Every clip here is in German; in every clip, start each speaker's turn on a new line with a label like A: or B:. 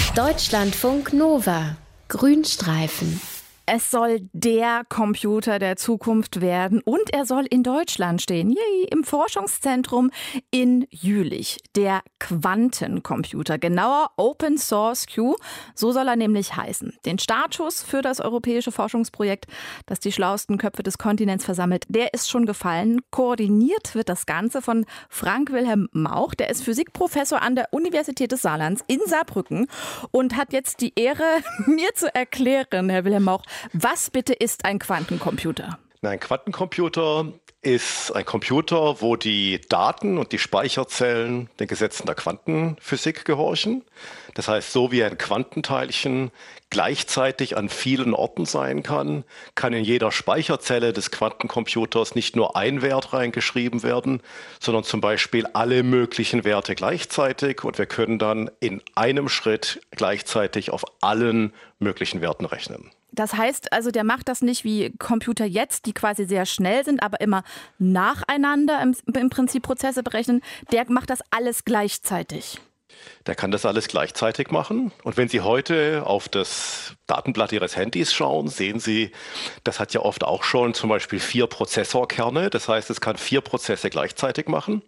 A: Deutschlandfunk Nova. Grünstreifen.
B: Es soll der Computer der Zukunft werden und er soll in Deutschland stehen. Yay, im Forschungszentrum in Jülich. Der Quantencomputer, genauer Open Source Q, so soll er nämlich heißen. Den Startschuss für das europäische Forschungsprojekt, das die schlauesten Köpfe des Kontinents versammelt, der ist schon gefallen. Koordiniert wird das Ganze von Frank-Wilhelm Mauch. Der ist Physikprofessor an der Universität des Saarlands in Saarbrücken und hat jetzt die Ehre, mir zu erklären, Herr Wilhelm Mauch, was bitte ist ein Quantencomputer?
C: Ein Quantencomputer ist ein Computer, wo die Daten und die Speicherzellen den Gesetzen der Quantenphysik gehorchen. Das heißt, so wie ein Quantenteilchen gleichzeitig an vielen Orten sein kann, kann in jeder Speicherzelle des Quantencomputers nicht nur ein Wert reingeschrieben werden, sondern zum Beispiel alle möglichen Werte gleichzeitig. Und wir können dann in einem Schritt gleichzeitig auf allen möglichen Werten rechnen.
B: Das heißt also, der macht das nicht wie Computer jetzt, die quasi sehr schnell sind, aber immer nacheinander im Prinzip Prozesse berechnen. Der macht das alles gleichzeitig.
C: Der kann das alles gleichzeitig machen. Und wenn Sie heute auf das Datenblatt Ihres Handys schauen, sehen Sie, das hat ja oft auch schon zum Beispiel 4 Prozessorkerne. Das heißt, es kann 4 Prozesse gleichzeitig machen.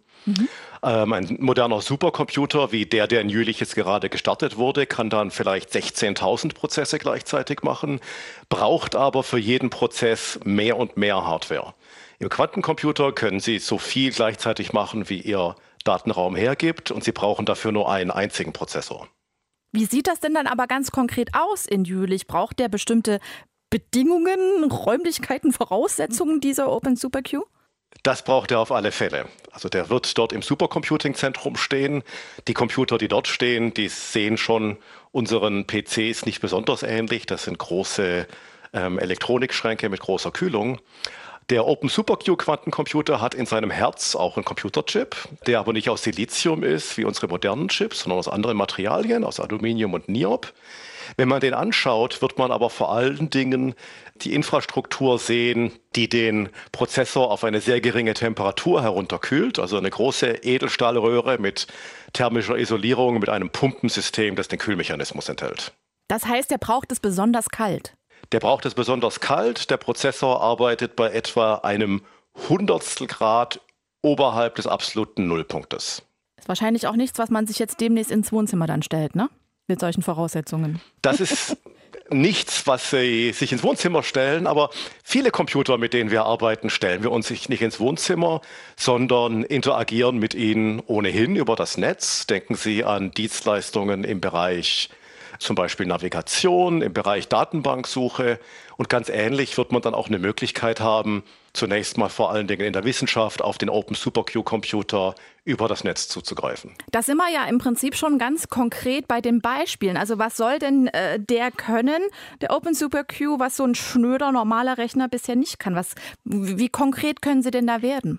C: Ein moderner Supercomputer, wie der in Jülich jetzt gerade gestartet wurde, kann dann vielleicht 16.000 Prozesse gleichzeitig machen, braucht aber für jeden Prozess mehr und mehr Hardware. Im Quantencomputer können Sie so viel gleichzeitig machen, wie Ihr Datenraum hergibt, und Sie brauchen dafür nur einen einzigen Prozessor.
B: Wie sieht das denn dann aber ganz konkret aus in Jülich? Braucht der bestimmte Bedingungen, Räumlichkeiten, Voraussetzungen, dieser Open Super Q?
C: Das braucht er auf alle Fälle. Also der wird dort im Supercomputing-Zentrum stehen. Die Computer, die dort stehen, die sehen schon unseren PCs nicht besonders ähnlich. Das sind große Elektronikschränke mit großer Kühlung. Der Open Super Q Quantencomputer hat in seinem Herz auch einen Computerchip, der aber nicht aus Silizium ist, wie unsere modernen Chips, sondern aus anderen Materialien, aus Aluminium und Niob. Wenn man den anschaut, wird man aber vor allen Dingen die Infrastruktur sehen, die den Prozessor auf eine sehr geringe Temperatur herunterkühlt. Also eine große Edelstahlröhre mit thermischer Isolierung, mit einem Pumpensystem, das den Kühlmechanismus enthält.
B: Das heißt, er braucht es besonders kalt?
C: Der braucht es besonders kalt. Der Prozessor arbeitet bei etwa einem Hundertstel Grad oberhalb des absoluten Nullpunktes.
B: Ist wahrscheinlich auch nichts, was man sich jetzt demnächst ins Wohnzimmer dann stellt, ne? Mit solchen Voraussetzungen.
C: Das ist nichts, was Sie sich ins Wohnzimmer stellen, aber viele Computer, mit denen wir arbeiten, stellen wir uns nicht ins Wohnzimmer, sondern interagieren mit ihnen ohnehin über das Netz. Denken Sie an Dienstleistungen im Bereich zum Beispiel Navigation, im Bereich Datenbanksuche, und ganz ähnlich wird man dann auch eine Möglichkeit haben, zunächst mal vor allen Dingen in der Wissenschaft auf den Open Super Q Computer über das Netz zuzugreifen.
B: Das sind wir ja im Prinzip schon ganz konkret bei den Beispielen. Also was soll denn der können, der Open Super Q, was so ein schnöder, normaler Rechner bisher nicht kann? Wie konkret können Sie denn da werden?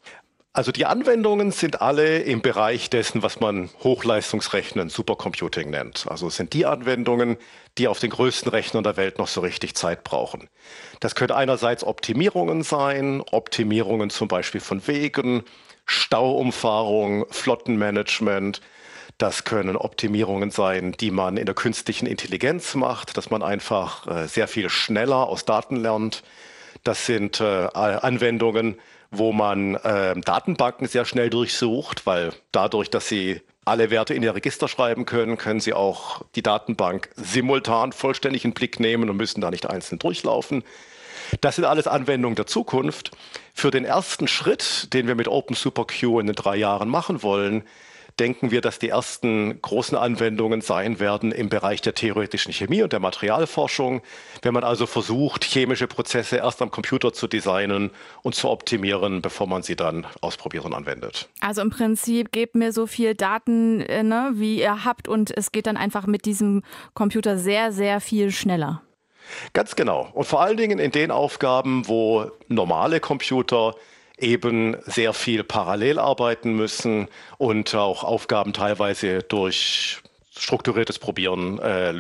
C: Also die Anwendungen sind alle im Bereich dessen, was man Hochleistungsrechnen, Supercomputing nennt. Also es sind die Anwendungen, die auf den größten Rechnern der Welt noch so richtig Zeit brauchen. Das können einerseits Optimierungen sein, Optimierungen zum Beispiel von Wegen, Stauumfahrung, Flottenmanagement. Das können Optimierungen sein, die man in der künstlichen Intelligenz macht, dass man einfach sehr viel schneller aus Daten lernt. Das sind Anwendungen, wo man Datenbanken sehr schnell durchsucht, weil dadurch, dass Sie alle Werte in Ihr Register schreiben können, können Sie auch die Datenbank simultan vollständig in den Blick nehmen und müssen da nicht einzeln durchlaufen. Das sind alles Anwendungen der Zukunft. Für den ersten Schritt, den wir mit Open Super Q in den 3 Jahren machen wollen, denken wir, dass die ersten großen Anwendungen sein werden im Bereich der theoretischen Chemie und der Materialforschung. Wenn man also versucht, chemische Prozesse erst am Computer zu designen und zu optimieren, bevor man sie dann ausprobiert und anwendet.
B: Also im Prinzip gebt mir so viel Daten, wie ihr habt, und es geht dann einfach mit diesem Computer sehr, sehr viel schneller.
C: Ganz genau. Und vor allen Dingen in den Aufgaben, wo normale Computer eben sehr viel parallel arbeiten müssen und auch Aufgaben teilweise durch strukturiertes Probieren lösen.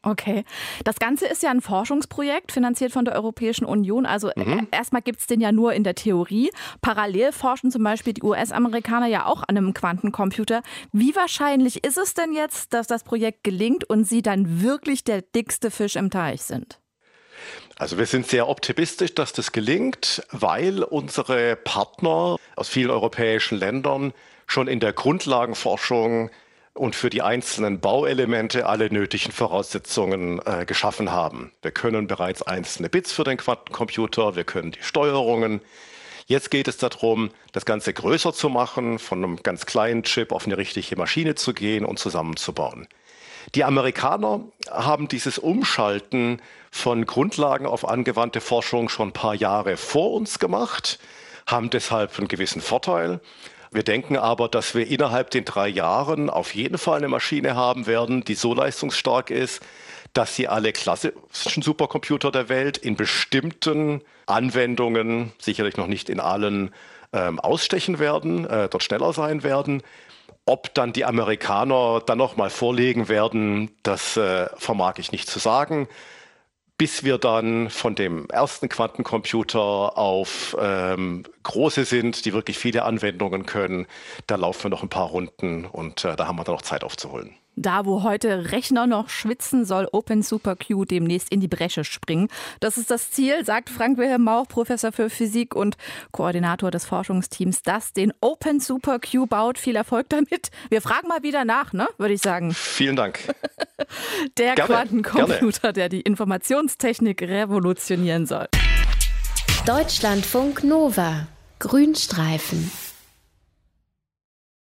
B: Okay. Das Ganze ist ja ein Forschungsprojekt, finanziert von der Europäischen Union. Also erstmal gibt es den ja nur in der Theorie. Parallel forschen zum Beispiel die US-Amerikaner ja auch an einem Quantencomputer. Wie wahrscheinlich ist es denn jetzt, dass das Projekt gelingt und Sie dann wirklich der dickste Fisch im Teich sind?
C: Also wir sind sehr optimistisch, dass das gelingt, weil unsere Partner aus vielen europäischen Ländern schon in der Grundlagenforschung und für die einzelnen Bauelemente alle nötigen Voraussetzungen geschaffen haben. Wir können bereits einzelne Bits für den Quantencomputer, wir können die Steuerungen. Jetzt geht es darum, das Ganze größer zu machen, von einem ganz kleinen Chip auf eine richtige Maschine zu gehen und zusammenzubauen. Die Amerikaner haben dieses Umschalten von Grundlagen auf angewandte Forschung schon ein paar Jahre vor uns gemacht, haben deshalb einen gewissen Vorteil. Wir denken aber, dass wir innerhalb den 3 Jahren auf jeden Fall eine Maschine haben werden, die so leistungsstark ist, dass sie alle klassischen Supercomputer der Welt in bestimmten Anwendungen, sicherlich noch nicht in allen, ausstechen werden, dort schneller sein werden. Ob dann die Amerikaner dann noch mal vorlegen werden, das vermag ich nicht zu sagen. Bis wir dann von dem ersten Quantencomputer auf große sind, die wirklich viele Anwendungen können, da laufen wir noch ein paar Runden und da haben wir dann noch Zeit aufzuholen.
B: Da, wo heute Rechner noch schwitzen, soll OpenSuperQ demnächst in die Bresche springen. Das ist das Ziel, sagt Frank-Wilhelm Mauch, Professor für Physik und Koordinator des Forschungsteams, das den OpenSuperQ baut. Viel Erfolg damit. Wir fragen mal wieder nach, ne? Würde ich sagen.
C: Vielen Dank.
B: Der Quantencomputer, der die Informationstechnik revolutionieren soll.
A: Deutschlandfunk Nova. Grünstreifen.